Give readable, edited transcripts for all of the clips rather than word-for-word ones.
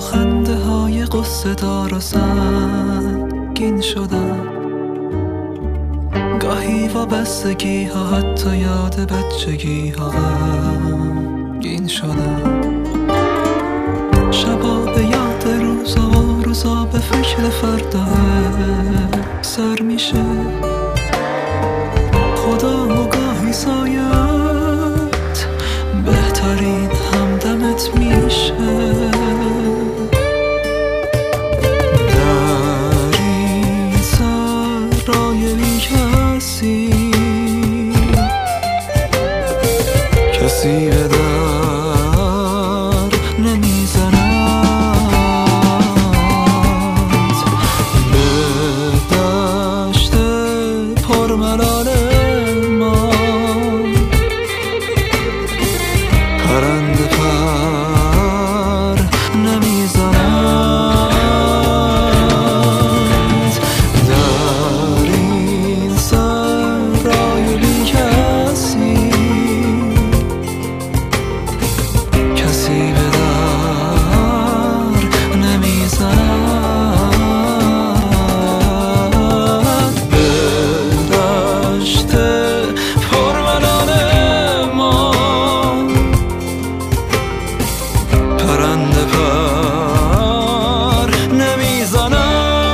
خنده های قصه دار و سنگین شدن. گاهی وابستگی ها حتی یاد بچگی ها غمگین شدن. شبا به یاد روزا و روزا به فکر فردا سر میشه. خدا و گاهی سایت بهترین همدمت میشه. در این سرای بی کسی به در نمیزند. به دشت پرملال ما پرنده پر نمیزند. در این سرای بی کسی به در نمیزند. به دشت پرملال ما پرنده پر نمیزند.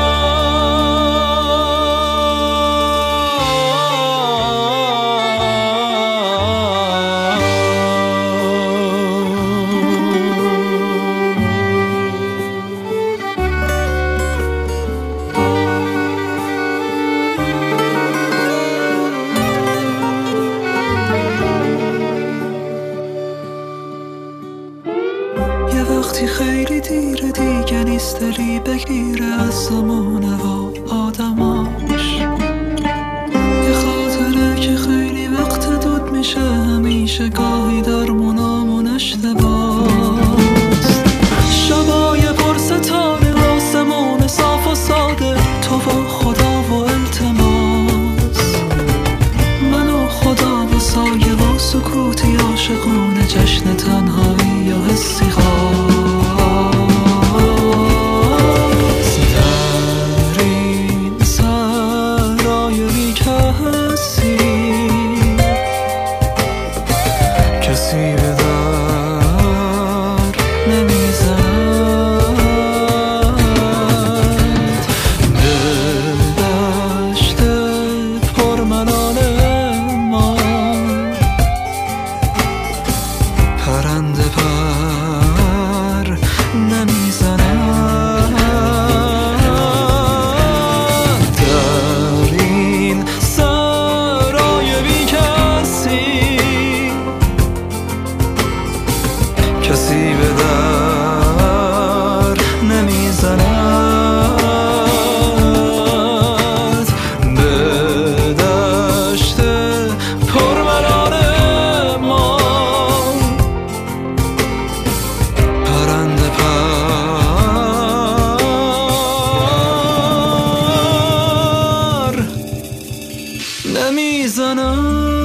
یه وقتی خیلی دیره دیگه نیست دلی بگیره از زمانه و آدماش. یه خاطره که خیلی وقت دود میشه همیشه، گاهی در منامون اشتباست. شبای پر ستاره آسمون صاف و ساده، تو و خدا و التماس. من و خدا و سایه و سکوتی عاشقونه، جشن تنهایی یا حسی خواست. در این سرای بی کسی به در نمیزند. به دشت پرملال ما پرنده پر نمیزند. در این سرای بی کسی به در نمیزند. به دشت پرملال ما پرنده پر نمیزند.